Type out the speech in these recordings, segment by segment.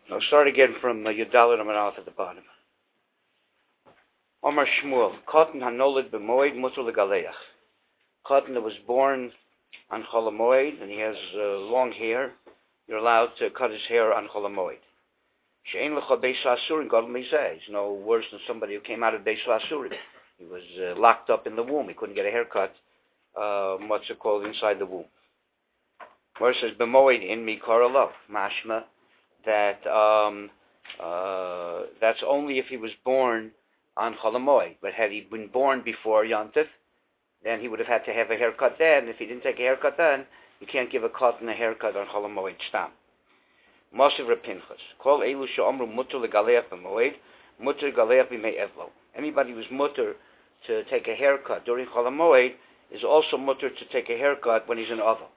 I'll start again from Yudalit Amar Aleph at the bottom. Omar Shmuel, Cotton Hanolid B'Moed Mutter L'Galeach. Cotton that was born on Chol HaMoed and he has long hair, you're allowed to cut his hair on Chol HaMoed. She'ein L'cha Beis HaAsurim Gadol Mizeh. He's no worse than somebody who came out of Beis HaAsurim. He was locked up in the womb. He couldn't get a haircut, inside the womb. Where it says B'Moed in Mikara Love, mashma, that that's only if he was born on Chol HaMoed. But had he been born before Yontif, then he would have had to have a haircut then. If he didn't take a haircut then, you can't give a cotton a haircut on Chol HaMoed stam. Moshe Reb Pinchas, Kol Elu she'omru mutter legaleach b'moed, mutter galeach b'mei evlo. Anybody who's mutter to take a haircut during Chol HaMoed is also mutter to take a haircut when he's in Oval.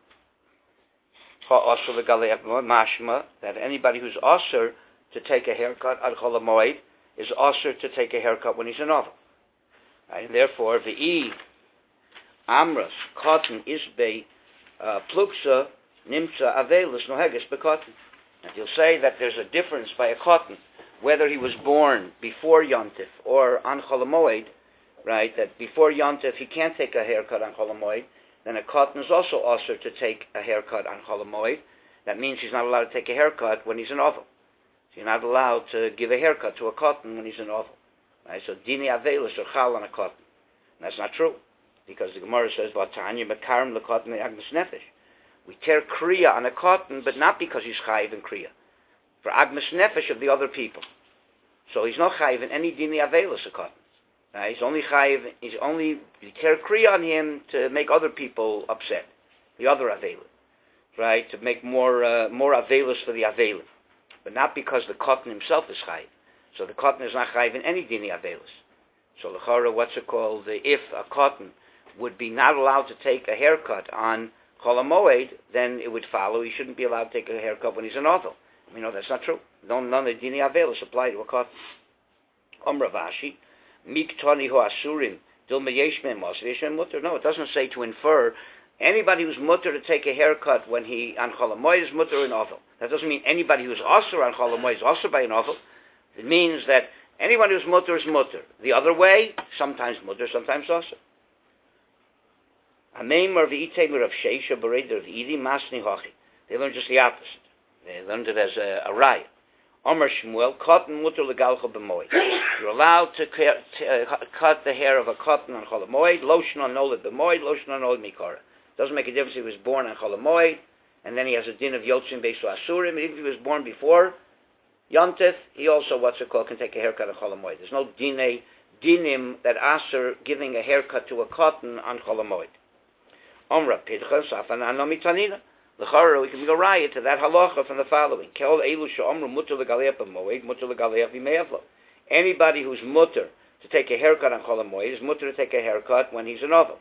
Mashma, that anybody who's osir to take a haircut on Chol HaMoed is osir to take a haircut when he's in Oval. Right? And therefore, v'i amras cotton isbei pluksa nimtza avelus noheges bekotten. And you'll say that there's a difference by a cotton, whether he was born before Yontif or on Chol HaMoed, right? That before Yontif he can't take a haircut on Chol HaMoed. Then a cotton is also osir to take a haircut on Chol HaMoed. That means he's not allowed to take a haircut when he's in Oval. So you're not allowed to give a haircut to a cotton when he's in Oval. Right? So dini avelus or chal on a cotton. And that's not true, because the Gemara says, "Vatanya mekarim lekotton agmas nefesh." We tear kriya on a cotton, but not because he's chayiv in kriya, for agmas nefesh of the other people. So he's not chayiv in any dini avelus a cotton. He's only chayiv. We tear kriya on him to make other people upset, the other avelim, right? To make more avelus for the avelim, but not because the cotton himself is chayiv. So the cotton is not chayiv in any dini avelus. So l'chara, what's it called? If a cotton would be not allowed to take a haircut on Chol HaMoed, then it would follow he shouldn't be allowed to take a haircut when he's in Oval. We know that's not true. None of the dini avelus apply to a cotton. Rav Ashi. Miktani ho asurim dil meyeshmem mosveshmem mutter. No, it doesn't say to infer anybody who's mutter to take a haircut when he on Chol HaMoed is mutter in Oval. That doesn't mean anybody who's osir on Chol HaMoed is osir by an Oval. It means that anyone who's mutter is mutter. The other way, sometimes mutter, sometimes osir. Ameimer v'itemer of sheisha bereder of idi masni hachi. They learned just the opposite. They learned it as a raya. Omar Shmuel, cotton mutter legalcha b'moed. You're allowed to cut the hair of a cotton on Chol HaMoed, lotion on nolad b'moed, lotion on nolad mikara. Doesn't make a difference if he was born on Chol HaMoed, and then he has a din of yotzim beis asurim. Even if he was born before Yontif, he also, can take a haircut on Chol HaMoed. There's no dinim that aser giving a haircut to a cotton on Chol HaMoed. Omra Pinchas, Afan Anomi Tanina. L'chara, we can go riot to that halacha from the following. Anybody who's mutter to take a haircut on Chol HaMoed is mutter to take a haircut when he's in Oval.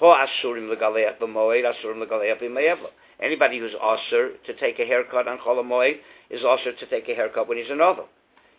Anybody who's osir to take a haircut on Chol HaMoed is osir to take a haircut when he's in Oval.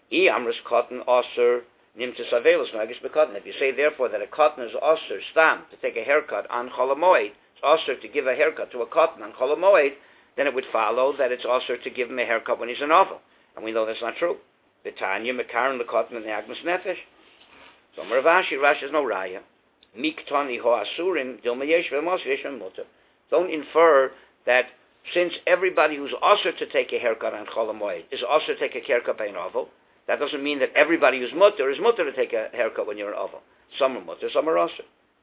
If you say therefore that a cotton is osir stam to take a haircut on Chol HaMoed, osir to give a haircut to a cotton on Chol HaMoed, then it would follow that it's osir to give him a haircut when he's in Oval. And we know that's not true. Betanya, Mekaran, the cotton, and the Agmas Nefesh. So Rav Ashi is no raya. Miktani ho asurim, dil meyesh v'mos v'yeshvem mutter. Don't infer that since everybody who's osir to take a haircut on Chol HaMoed is osir to take a haircut by an Oval, that doesn't mean that everybody who's mutter is mutter to take a haircut when you're in Oval. Some are mutter, some are osir.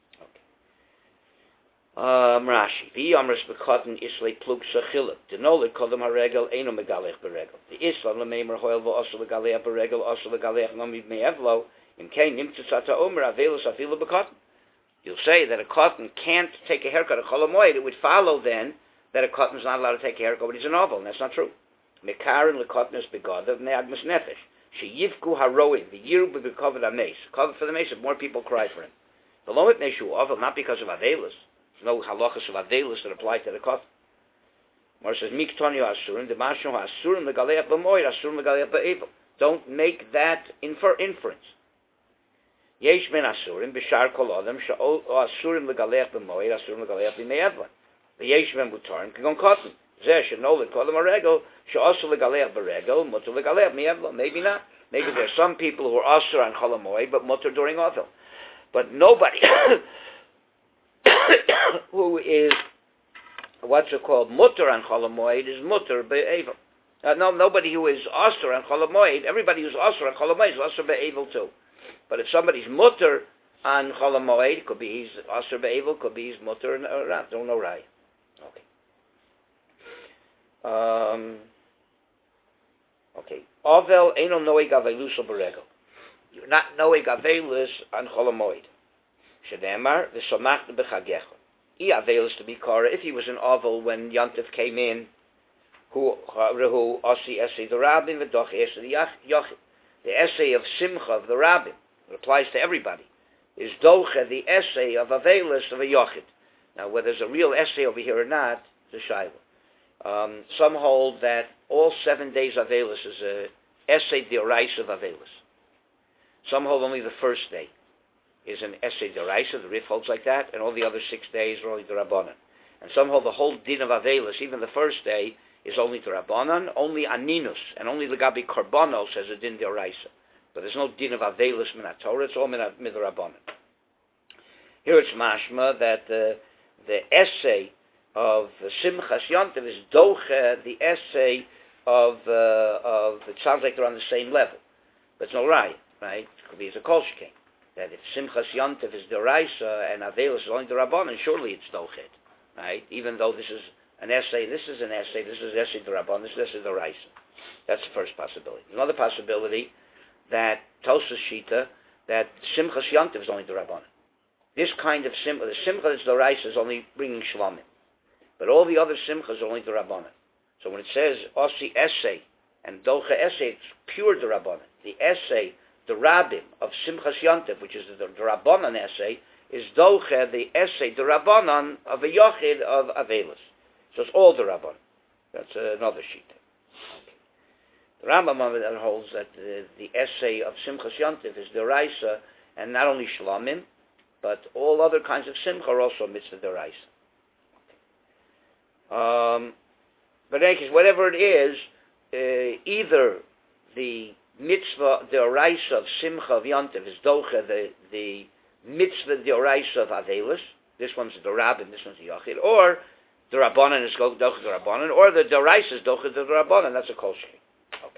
Rashi. The Amras bekotten islay plug sachiluk. The nolad kodem haregel eno megalech beregel. The Islam lemeimer hoel vo osel legalech beregel osel legalech nomid meevlo. In kain nimtzata omer avelus afilu bekotten. You'll say that a cotton can't take a haircut at Chol HaMoed. It would follow then that a cotton is not allowed to take a haircut when he's in Oval, and that's not true. Mekarin lekotton is begodav neagmas nefesh. Sheyivku haroim the yiru bekovad ames. Cover for the mace if more people cry for him. The lomit neshu Oval, not because of avelus. There's no halachas of avelus that apply to the cotton. More says miktoni asurim the mashu asurim legaleach b'moed asurim legaleach b'evil. Don't make that inference. Yesh ben asurim b'shar kol adam asurim legaleach b'moed asurim legaleach b'me'evlan. The yesh ben mutarim kagon cotton. Zeh shenolid kodem haregel she'asur legaleach beregel mutter legaleach mi'evlo. Maybe not. Maybe there's some people who are asur on Chol HaMoed but mutter during Avil. But nobody who is what's it called mutter on Chol HaMoed is mutter be'evil. Nobody who is asur on Chol HaMoed, everybody who's asur on Chol HaMoed is asur be'evil too. But if somebody's mutter on Chol HaMoed, could be he's asur be'evil, could be he's mutter or not. Don't know right. Okay. Avel eino noeg avelus beregel. You're not noeg avelus on Chol HaMoed. Shedemar v'somach b'chagecha. He avelus to be kara if he was an avel when Yontif came in. Who rehu asi essay the rabbin v'doch essay the yachid. The essay of simcha of the rabbin applies to everybody. Is doche the essay of avelus of a yachid. Now, whether there's a real essay over here or not, it's a shayla. Some hold that all 7 days Avelus is a essay deraisa of Avelus. Some hold only the first day is an essay deraisa, the Rif holds like that, and all the other 6 days are only the Rabbanan. And some hold the whole din of Avelus, even the first day, is only the Rabbanan, only Aninus, and only Legabi Karbanos has a din deraisa. But there's no din of Avelus minat Torah, it's all minat Rabbanan. Here it's mashma that the essay of Simchas Yontiv is doche the essay of it sounds like they're on the same level, but it's no right? It could be as a kol shekein that if Simchas Yontiv is deraisa and Avelus is only the Rabbanan, surely it's dochet, right? Even though this is an essay, this is an essay, this is essay the Rabbanan, this is the deraisa. That's the first possibility. Another possibility that Tosas Shita that Simchas Yontiv is only the Rabbanan. This kind of simcha, the simcha that's deraisa is only bringing shlomim. But all the other simchas are only the Rabbanan. So when it says Osi essay and Docha essay, it's pure the Rabbanan. The essay, the Rabbim of Simchas Yontif, which is the Rabbanan essay, is Docha the essay, the Rabbanan of a Yochid of Avelus. So it's all the Rabbanan. That's another sheet. Okay. The Rambam holds that the essay of Simchas Yontif is Deraisa, and not only Shlamim, but all other kinds of Simcha are also mitzvah Deraisa. But in any case, whatever it is, either the mitzvah deoraisa of Simcha of Yontiv is docha the mitzvah deoraisa of Avelus. This one's the Rabbin, this one's the Yachid, or the Rabbanan is docha the Rabbanan, or the deoraisa is docha the Rabbanan. That's a kol shekein. Okay.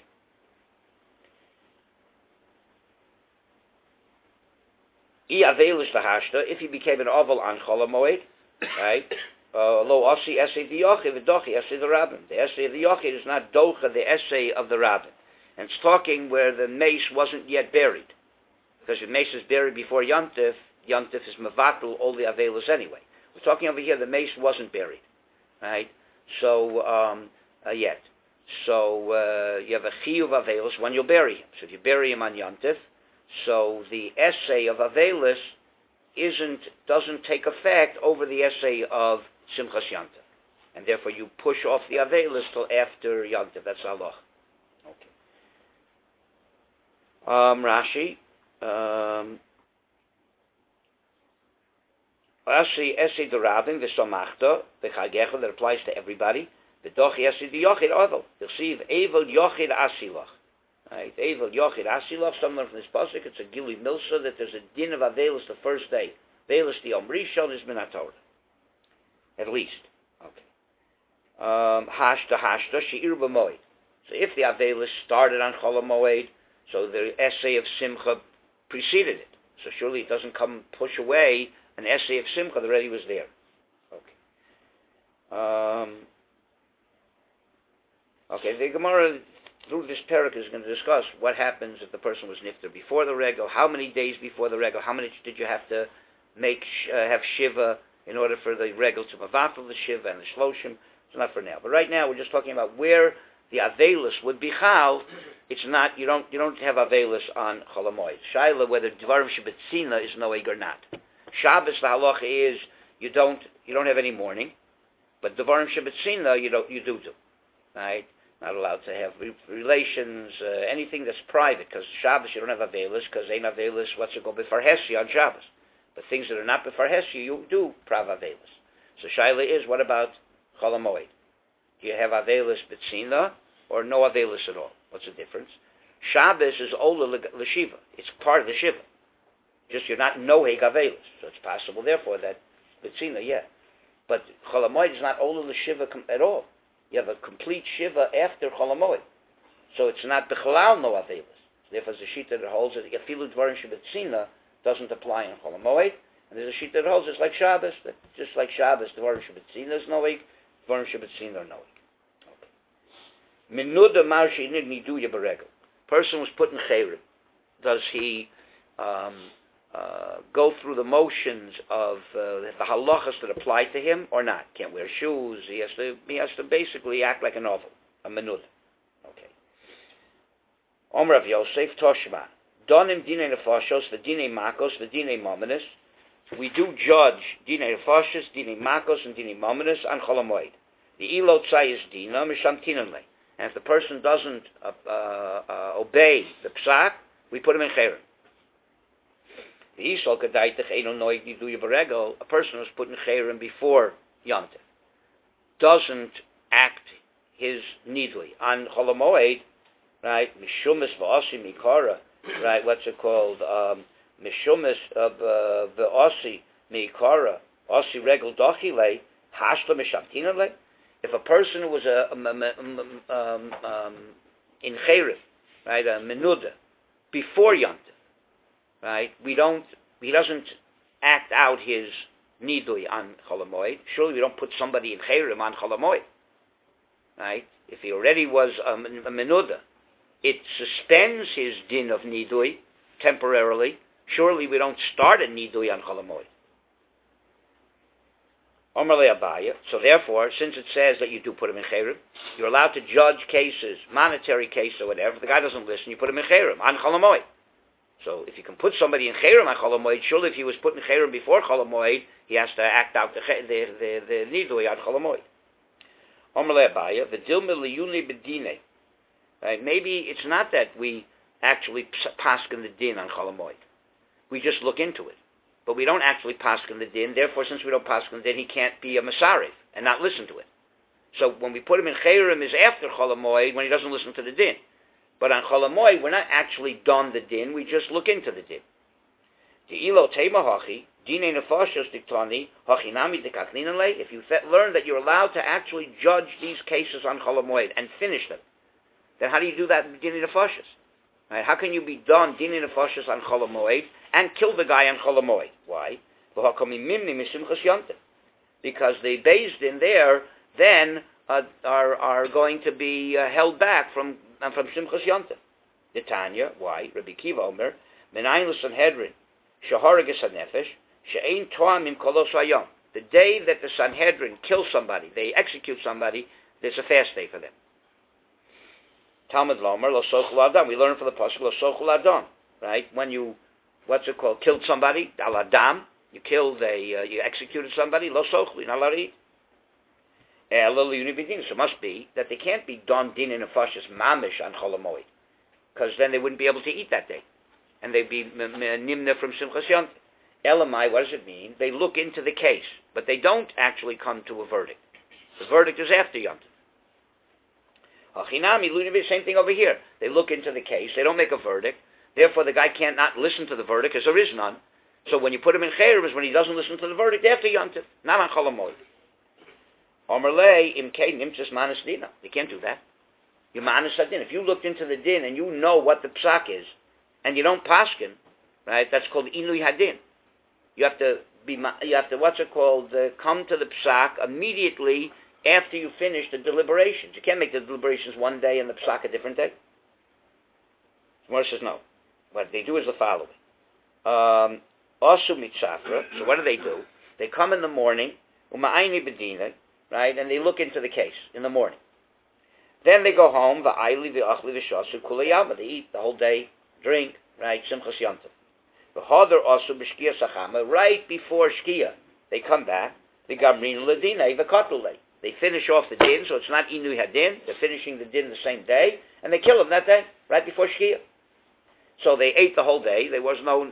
I Avelus lahashta if he became an oval on Chol HaMoed, right? Lo asi essay the Yochid, the dochi essay the Rabbin. The essay of the Yochid is not docha the essay of the Rabbin. And it's talking where the mace wasn't yet buried. Because if mace is buried before Yontif, Yontif is mevatel all the Avelus anyway. We're talking over here, the mace wasn't buried. Right? So, yet. So, you have a chiyuv Avelus when you bury him. So if you bury him on Yontif, so the essay of Avelus doesn't take effect over the essay of Simchas Yontif. And therefore you push off the Avelus till after Yontif. That's Allah. Okay. Rashi. Essay the Rabbin, the Somachta, the Chagecha, that applies to everybody. The Dochi essay the Yochid Ovel. You'll see Evel Yochid Asilach. Right, Evel Yochid Asilach, someone from this pasuk, it's a Gili Milsa that there's a din of Avelus the first day. Avelus the Yom Rishon is Minat Torah. At least. Okay. Hashta, She'ir B'moed. So if the Avelus started on Chol HaMoed, so the essay of Simcha preceded it. So surely it doesn't come push away an essay of Simcha that already was there. Okay. Okay, the Gemara through this parak is going to discuss what happens if the person was nifter before the regel, how many days before the regel, how many did you have to have shiva in order for the regel to mavatul the shiva and the shloshim. It's not for now. But right now we're just talking about where the avelus would be chal. It's not, you don't have avelus on Chol HaMoed. Shaila, whether dvarim shebetzina is noeg or not. Shabbos, the halacha is you don't have any mourning, but dvarim shebetzina you do. Right? Not allowed to have relations, anything that's private, because Shabbos you don't have avelus, because ain't avelus what's it called b'farhesi on Shabbos. But things that are not b'farhesi you do prav avelus. So shaila is, what about Chol HaMoed? Do you have Avelis B'tzina or no Avelis at all? What's the difference? Shabbos is Ola L'Shiva. It's part of the Shiva. Just you're not Noheg Avelis. So it's possible, therefore, that B'tzina, yeah. But Chol HaMoed is not Ola L'Shiva at all. You have a complete Shiva after Chol HaMoed. So it's not B'chalal no Avelis. Therefore, there's a Shita that holds that Yafilu Dvarim Shebetzina doesn't apply in Chol HaMoed. And there's a Shita that holds it's like Shabbos. That just like Shabbos, Dvarim Shebetzina is Noheg, Dvarim Shebetzina are Noheg. Menuda Marshi Nidu Yabaregel. Person was put in Chayrim. Does he go through the motions of the halachas that apply to him or not? Can't wear shoes. He has to basically act like a novel, a menuda. Okay. Omer Rav Yosef Toshma. Donim dine nefashos v'dine makos v'dine mominus. We do judge dine nefashos, dine makos, and dine mominus on Chol HaMoed. The ilo tzayis dina mishamtinan le. And if the person doesn't obey the psak, we put him in chayrim. A person who's put in chayrim before Yom Tov doesn't act his nidui on Chol HaMoed, right? Mishumis v'asi mikara, right? What's it called? Mishumis v'asi mikara, asi regel dochile, hashla mishamtinale. If a person who was in chayrim, right, a menuda, before Yom Tov, right, he doesn't act out his nidui on Chol HaMoed. Surely we don't put somebody in chayrim on Chol HaMoed, right? If he already was a menuda, it suspends his din of nidui temporarily. Surely we don't start a nidui on Chol HaMoed. So therefore, since it says that you do put him in chayrim, you're allowed to judge cases, monetary case or whatever. If the guy doesn't listen, you put him in chayrim on Chol HaMoed. So if you can put somebody in chayrim on Chol HaMoed, surely if he was put in chayrim before Chol HaMoed, he has to act out the nidui on Chol HaMoed. Right? Maybe it's not that we actually paskin the din on Chol HaMoed. We just look into it. But we don't actually paskin the din. Therefore, since we don't paskin the din, he can't be a masarif and not listen to it. So when we put him in chayrim is after Chol HaMoed when he doesn't listen to the din. But on Chol HaMoed, we're not actually done the din. We just look into the din. If you learn that you're allowed to actually judge these cases on Chol HaMoed and finish them, then how do you do that in Dinei Nefashos? Right? How can you be done Dinei Nefashos on Chol HaMoed and kill the guy on Chol HaMoed? Why? Because the Beis Din there then are going to be held back from Simchas Yontif. The Tanya, why? Rabbi Kiva Omer, Menayin l'Sanhedrin, Sheharagas HaNefesh, She'ein Toam Im Kolos Hayom. The day that the Sanhedrin kills somebody, they execute somebody, there's a fast day for them. Talmud Lomer, Lo Sochel Adam. We learn from the Pasuk, Lo Sochel Adam. Right? When you, killed somebody, Al Adam, you executed somebody, Lo Sochel, you're not allowed to eat. So it must be that they can't be done din in a fashis mamish on Chol HaMoed, because then they wouldn't be able to eat that day, and they'd be nimna from Simchas Yontif. Elamai, what does it mean? They look into the case, but they don't actually come to a verdict. The verdict is after Yontif. Same thing over here. They look into the case, they don't make a verdict, therefore the guy can't not listen to the verdict because there is none. So when you put him in chayrim is when he doesn't listen to the verdict after Yontif, not on Chol HaMoed. You can't do that. You manas din. If you looked into the din and you know what the psak is, and you don't paskin, right? That's called inui hadin. You have to come to the psak immediately after you finish the deliberations. You can't make the deliberations one day and the psak a different day. Gemara says no. What they do is the following. Asu mitzafra. So what do? They come in the morning, uma'ayni bedina, right, and they look into the case in the morning. Then they go home, v'ayli v'achli v'shasu kulayama. They eat the whole day, drink, right, simchas yontif. V'hader asu b'shkia sachama. Right before shkia, they come back. The gamrin ladina v'katulei. They finish off the din, so it's not inui hadin. They're finishing the din the same day, and they kill him that day, right before shkia. So they ate the whole day. There was no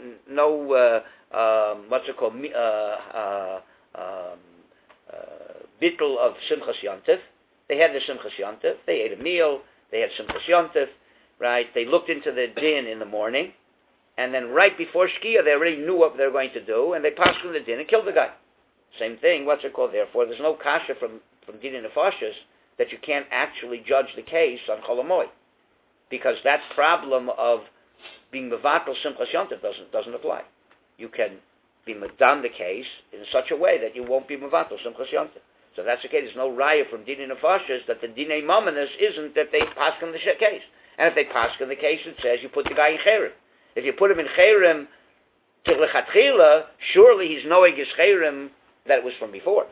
bittul of simchas yontif, They had the Simchas Yontif. They ate a meal. They had Simchas Yontif, right? They looked into the din in the morning, and then right before Shkia, they already knew what they were going to do, and they passed through the din and killed the guy. Same thing, what's it called? Therefore, there's no kasha from Din Nefashos that you can't actually judge the case on Chol HaMoed, because that problem of being mevatel Simchas Yontif doesn't apply. You can be medan the case in such a way that you won't be mevatel Simchas Yontif. So that's the case. There's no raya from Din Nefashos that the Dinei Mamonos isn't that they paskin the case. And if they paskin the case, it says you put the guy in Cherem. If you put him in Cherem Lechatchila, surely he's knowing his Cherem that it was from before.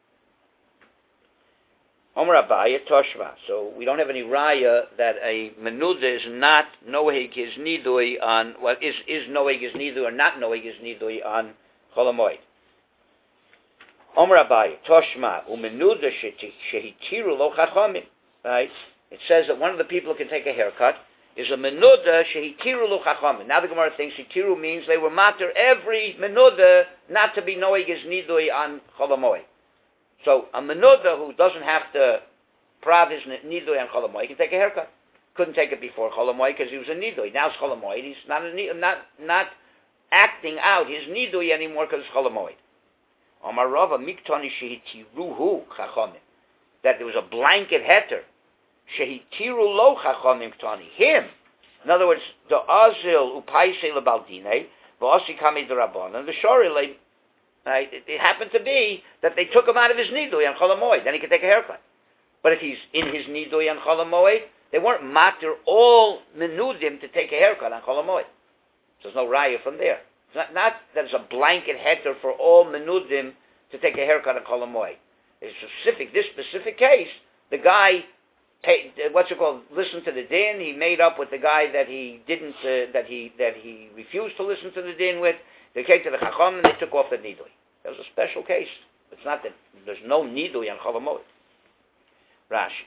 Omer Abaye Toshva. So we don't have any raya that a menuda is not nohig his nidui on what is nohig his nidui or not nohig his nidui on Chol HaMoed. Omer Abaye Toshma umenuda shehitiru lo chachamim. Right? It says that one of the people who can take a haircut is a menuda shehitiru lo chachamim. Now the Gemara thinks hitiru means they were matter every menuda not to be nohig his nidui on Chol HaMoed. So a menuda who doesn't have to prav his nidui on Chol HaMoed can take a haircut. Couldn't take it before Chol HaMoed because he was a nidui. Now it's Chol HaMoed. He's not acting out his nidui anymore because it's Chol HaMoed. Amar Rava miktani shehitiruhu chachamim. That there was a blanket heter. Shehitiru lo chachamim ktani. Him. In other words, the azil upaisei lebaldine v'asi kami derabbanan the shorilei. Right? It happened to be that they took him out of his nidui on Chol HaMoed, then he could take a haircut. But if he's in his nidui on Chol HaMoed, they weren't matter all menudim to take a haircut on Chol HaMoed. So there's no raya from there. It's not that it's a blanket heter for all menudim to take a haircut on Chol HaMoed. This specific case, the guy, listened to the din. He made up with the guy that he didn't, that he refused to listen to the din with. They came to the Chacham and they took off the nidui. That was a special case. It's not that there's no nidui on Chol HaMoed. Rashi.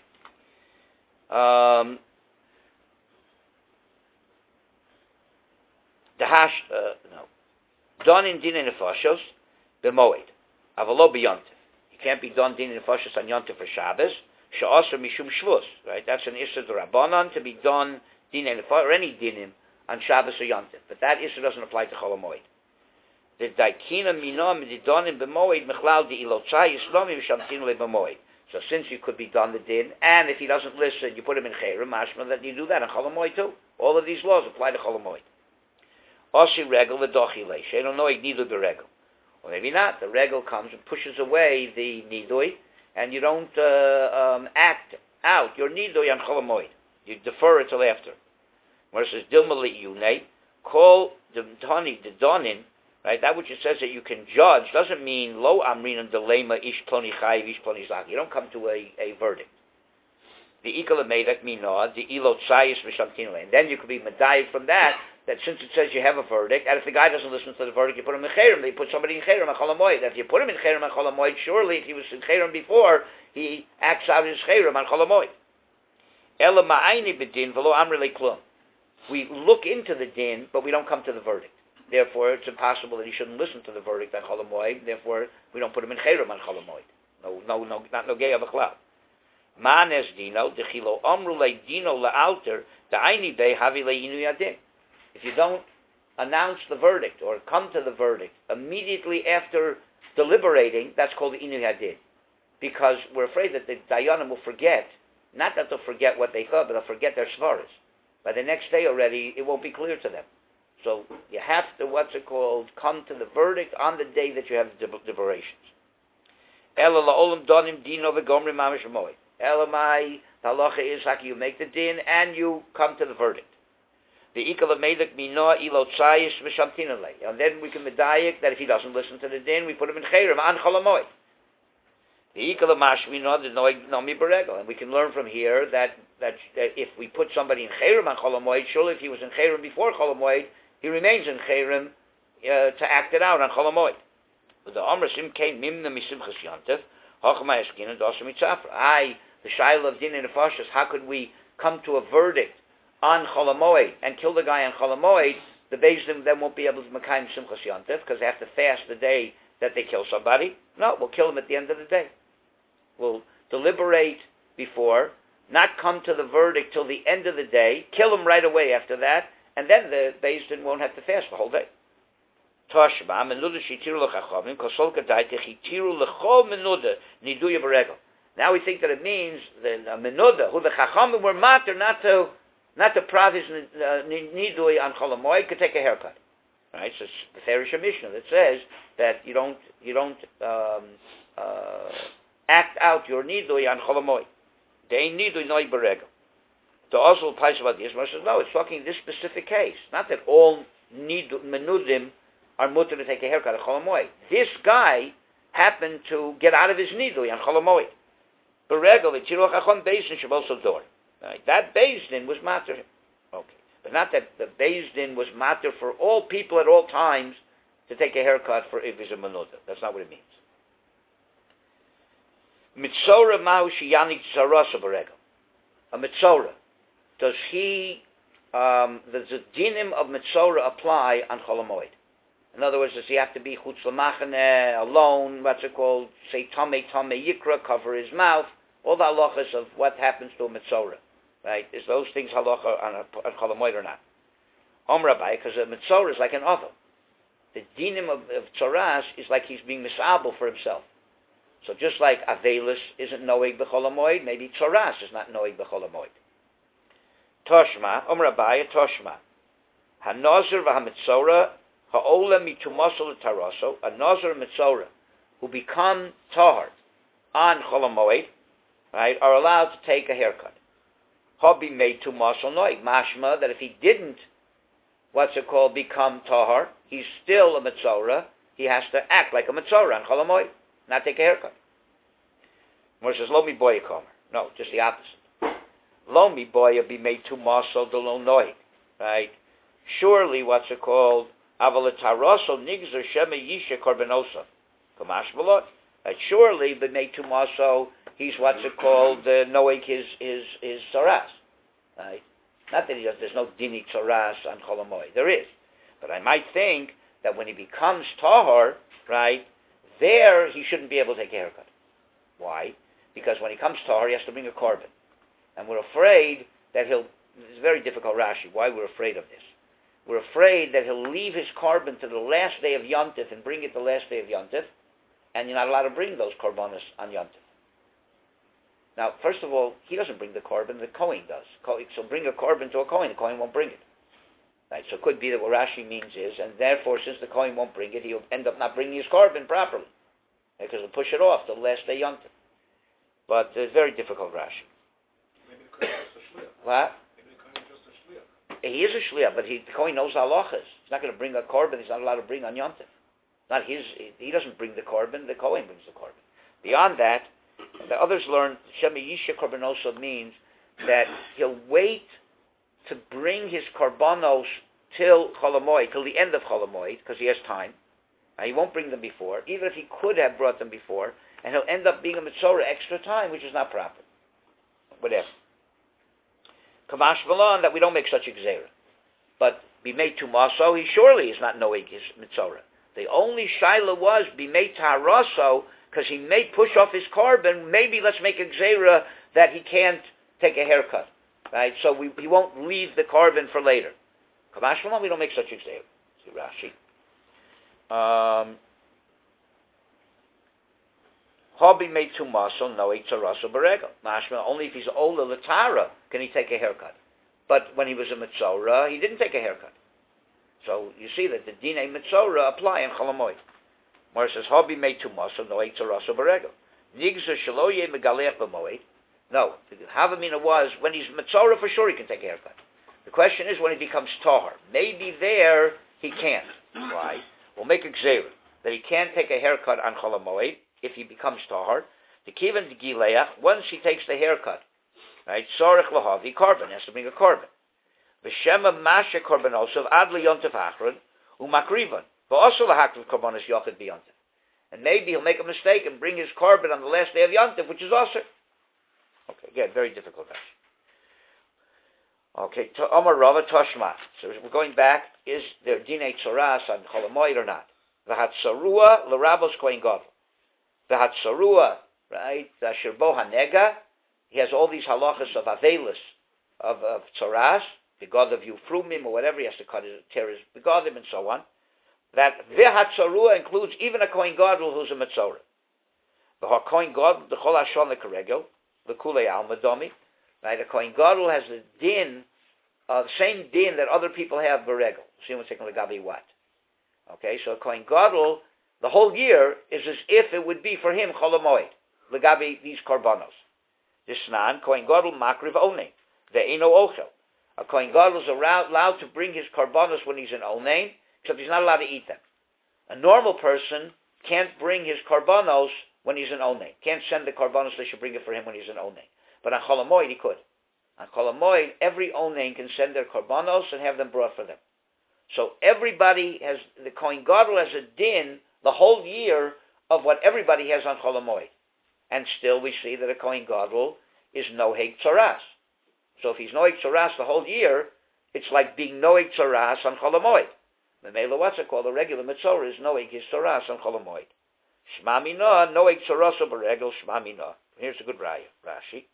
Done in Din Nefashos b'Moed. Avalo b'Yontif. You can't be done Din Nefashos on Yontif for Shabbos. She'asr mishum shvus. Right? That's an issur d'Rabbanan to be done Din Nefashos or any dinim on Shabbos or Yontif. But that issur doesn't apply to Chol HaMoed. The daikina minam didonim b'Moed mechlal di'ilotzai yislomi v'shamtinu le'b'Moed. So since you could be done the din, and if he doesn't listen, you put him in Cherem, mashma that you do that on Chol HaMoed too. All of these laws apply to Chol HaMoed. Osi regel v'dochile. She don't know nidui b'regel. Or maybe not. The regel comes and pushes away the nidui, and you don't act out your nidui on Chol HaMoed. You defer it till after. Where it says dilma li'yunei, call the donin, right? That which it says that you can judge doesn't mean lo amrin and delema ish ploni chayiv ish ploni zak. You don't come to a verdict. The ikal medak minah the ilot sayis v'shamtinu, and then you could be medayik from that since it says you have a verdict, and if the guy doesn't listen to the verdict, you put him in Cherem. They put somebody in Cherem on Chol HaMoed. If you put him in Cherem on Chol HaMoed, surely if he was in Cherem before, he acts out his Cherem on Chol HaMoed. Ela ma'ayni b'din v'lo amri le'klum. We look into the din, but we don't come to the verdict. Therefore, it's impossible that he shouldn't listen to the verdict on Chol HaMoed. Therefore, we don't put him in Cherem on Chol HaMoed. No, not no gay of a cloud. Manes dino dechilo amru le'dino la'alter da'ayni be havi le'inu yadin. If you don't announce the verdict or come to the verdict immediately after deliberating, that's called the inu hadin. Because we're afraid that the dayanim will forget, not that they'll forget what they thought, but they'll forget their svaras. By the next day already, it won't be clear to them. So you have to, come to the verdict on the day that you have the deliberations. Ela la'olam donim dino v'gomri mamish v'moed. Ela mai, the halacha is like you make the din and you come to the verdict. The ikal medak minah ilot sayis v'shamtinalei. And then we can medayik that if he doesn't listen to the din, we put him in Cherem on Chol HaMoed. The ikal mashminah the noig nomi beregel. And we can learn from here that if we put somebody in Cherem on Chol HaMoed, surely if he was in Cherem before Chol HaMoed, he remains in Cherem to act it out on Chol HaMoed. But the Amrasim came mimna misimchas yontif hachma eskin dosim mitzafra. The shaila of din and nefashos. How could we come to a verdict on Chol HaMoed and kill the guy on Chol HaMoed? The Beis Din then won't be able to makayim simchas yontif because they have to fast the day that they kill somebody. No, we'll kill him at the end of the day. We'll deliberate before, not come to the verdict till the end of the day, kill him right away after that, and then the Beis Din won't have to fast the whole day. Toshma, menuda shitiru l'chachamim, kosol kadaita chitiru l'chol menuda, niduya beregel. Now we think that it means the menuda, who the chachamim were matter not to prav his nidui on chol hamoed, could take a haircut. Right? So it's the Farish Mishnah that says that you don't act out your nidui on chol hamoed. They ain't nidui noi beregel. The Oswald Pais about the Yisrael says, no, it's talking in this specific case. Not that all menudim are mutter to take a haircut at chol hamoed. This guy happened to get out of his nidui on chol hamoed. Beregel, the Tiruach Achon Beis Din should also do it. Right? That Beis Din was matter. Okay. But not that the Beis Din was matter for all people at all times to take a haircut for if he's a menuda. That's not what it means. Mitzora mahu shiyanik tzarasa beregel. A mitzora. Does the dinim of mitzora apply on chol hamoed? In other words, does he have to be chutz l'machane, alone, what's it called, say tamei yikra, cover his mouth, all the halachas of what happens to a mitzora, right? Is those things halacha on chol hamoed or not? Rabbi, because a mitzora is like an oven. The dinim of tzoras is like he's being misabel for himself. So just like Avelis isn't noeg b'chol hamoed, maybe tzoras is not noeg b'chol hamoed. Toshma, Rabbi, Toshma. HaNazir v'HaMitzora ha'ola mitumasol taraso, a Nazir Mitzora who become tahar on chol hamoed, right, are allowed to take a haircut. Ha'bi made to masol noeg. Mashma, that if he didn't, become tahar, he's still a Mitzora, he has to act like a Mitzora on chol hamoed, not take a haircut. Where it says, lo mi boya komer. No, just the opposite. Lo mi boya be made to masol de lo noeg. Right? Surely, avalataroso nigzer shema yisha korbenosa. Kamash balot. Surely, be made to maso, he's noeg his tzaras. Right? Not that there's no dini tzaras on chol hamoed. There is. But I might think that when he becomes tahor, right, there he shouldn't be able to take a haircut. Why? Because when he comes tahor, he has to bring a korban. And we're afraid that it's very difficult, Rashi, why we're afraid of this. We're afraid that he'll leave his korban to the last day of Yom Tif and bring it the last day of Yom Tif, and you're not allowed to bring those korbanos on Yom Tif. Now, first of all, he doesn't bring the korban, the Kohen does. So bring a korban to a Kohen, the Kohen won't bring it. Right? So it could be that what Rashi means is, and therefore, since the Kohen won't bring it, he'll end up not bringing his korban properly, because he'll push it off to the last day Yom Tif. But it's very difficult, Rashi. Maybe the Kohen is just a shliach. What? Maybe the Kohen is just a shliach. He is a shliach, but the Kohen knows halachas. He's not going to bring a korban. He's not allowed to bring on Yom Tif. Not his. He doesn't bring the korban. The Kohen brings the korban. Beyond that, the others learn Shema Yisha Korbanos means that he'll wait to bring his korbanos till Chol Hamoed, till the end of Chol Hamoed, because he has time. He won't bring them before, even if he could have brought them before, and he'll end up being a Mitzora extra time, which is not proper. Whatever. Kamash Malon, that we don't make such a gzera. But be made to Maso, he surely is not knowing his Mitzora. The only shaila was be made to Haraso, because he may push off his korban. Maybe let's make a gzera that he can't take a haircut. Right? So he won't leave the korban for later. Kamash Malon, we don't make such a gzera. See Rashi. Hobby made to muscle, no itzaraso berego. Mashma, only if he's older latara can he take a haircut. But when he was a mitzora, he didn't take a haircut. So you see that the dinei mitzora apply in Chol Hamoed. Where it says hobby made to muscle, no itzaraso berego. Nigzer shaloye megalech b'moed. No, the Havamina was when he's mitzora for sure he can take a haircut. The question is when he becomes tahar. Maybe there he can't. Why? We'll make a gzera that he can't take a haircut on Chol Hamoed if he becomes tahar. The kivan de gileach, once he takes the haircut, right? Sorech lahavi korban, has to bring a korban. V'shema masha korbanosov ad liyontev achron umakrivan v'osu lahakriv korbanos yochid biyontev. And maybe he'll make a mistake and bring his korban on the last day of Yontev, which is also. Okay, again, very difficult. Okay, Omar Rava Toshma. So we're going back. Is there dinei tzoras on Chol Hamoed or not? V'hatzarua l'rabos kohen gadol. V'hatzarua, right? Asher bo hanega. he has all these halachas of avelis, of tzaras, begod of Yufrumim, or whatever, he has to tear his begodim, and so on. That v'hatzarua includes even a Kohen Gadol who's a Metzora. The Kohen Gadol, the Chol Hashon L'Karegel, the Kulei Alma Domi, right? The Kohen Gadol has the din, the same din that other people have Beregel. See what's taking Legabi what? Okay, so Kohen Gadol, the whole year is as if it would be for him Chol HaMoed, Legabi these Korbanos. This Snan, Kohen Gadol Makriv Onein, Ve'eno Ochel. A Kohen Gadol is allowed to bring his Korbanos when he's in Onein, except he's not allowed to eat them. A normal person can't bring his Korbanos when he's in Onein. Can't send the Korbanos, they should bring it for him when he's in Onein. But on Chol HaMoed he could. On Chol HaMoed, every Onein can send their Korbanos and have them brought for them. So everybody has, the Kohen Gadol has a din the whole year of what everybody has on Chol HaMoed. And still we see that a Kohen Gadol is Noheg Tzaras. So if he's Noheg Tzaras the whole year, it's like being Noheg Tzaras on Chol HaMoed. The Mela, what's it called? The regular Metzora is Noheg his Tzaras on Chol HaMoed. Shma Mina, Noheg Tzaras Beregel, Shma Mina. Here's a good raya, Rashi.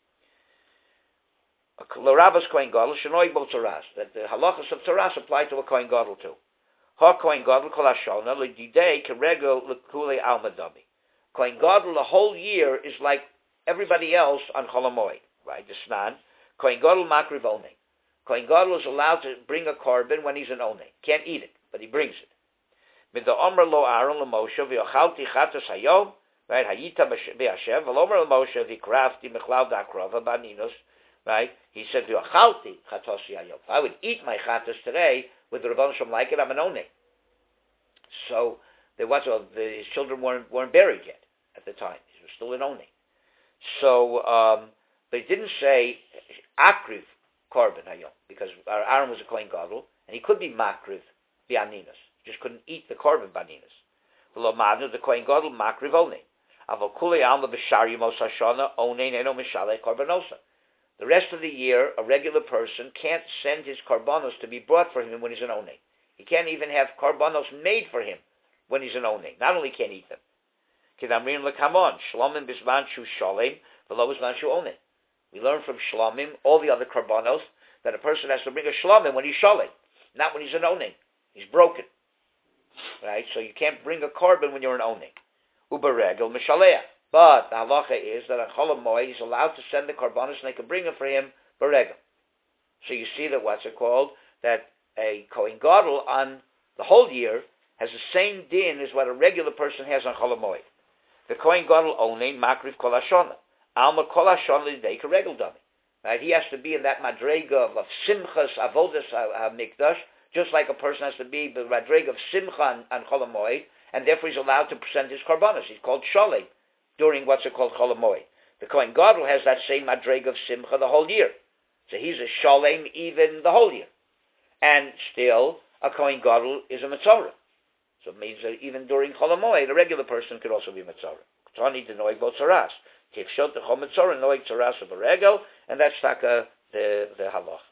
L'Rabbas Kohen Gadol, Shenoig Bo Tzaras. That the halachas of Tzaras apply to a Kohen Gadol too. Ha Kohen Gadol Kol Hashona, L'Didei Keregel L'Kulei Alma Dami. Kohen Gadol the whole year is like everybody else on Chol HaMoed, right? The Snan. Kohen Gadol Makriv Onei. Kohen Gadol is allowed to bring a korban when he's in Onei. Can't eat it, but he brings it. Mit the Omer Lo Aaron LeMoshe V'Yochalti Chatas Hayom, right? Hayita V'Hashem V'Lomer LeMoshe V'Krafti Mechlav Da'Akrova Baninos, right? He said V'Yochalti Chatas Hayom. If I would eat my chatas today, would the Rebbeinu Shalom like it? I'm an Onei. So his children weren't buried yet at the time. He was still in Onei. So they didn't say Akriv Korban Hayom, because Aaron was a Kohen Gadol, and he could be Makriv Bianinas. He just couldn't eat the Korban Baninas. The Kohen Gadol Makriv Onei. Avol Kulei Alma B'Shar Yemos Hashana Onei Neno Mishalei Korbanosa. The rest of the year, a regular person can't send his Korbanos to be brought for him when he's in Onei. He can't even have Korbanos made for him when he's in Onei. Not only can't eat them. Kedamrin Lekamon Shlomim Bisman Shu Sholem V'Lo Bisman Shu Onei. We learn from Shlomim, all the other Korbanos, that a person has to bring a Shlomim when he's Sholem, not when he's in Onei. He's broken. Right? So you can't bring a Korban when you're in Onei. Uberegel Mishalea. But the halacha is that on Chol HaMoed he's allowed to send the Korbanos and they can bring them for him Beregel. So you see that what's it called? That a Kohen Gadol on the whole year has the same din as what a regular person has on Chol HaMoed. The Kohen Gadol Onei Makriv Kol Hashona. Alma Kol Hashona L'Dei Keregel Dami. Right? He has to be in that madrega of Simchas Avodas HaMikdash, just like a person has to be the madrega of Simcha on Chol HaMoed, and therefore he's allowed to present his Korbanos. He's called Sholem during what's it called Chol HaMoed. The Kohen Gadol has that same madrega of Simcha the whole year. So he's a Sholem even the whole year. And still, a Kohen Gadol is a Metzora. So it means that even during Chol HaMoed, a regular person could also be Metzora. Tani de Noeg Bo Tzaras. Tifshot the Chol Metzora, Noeg Tzaras of a Regel, and that's the halach.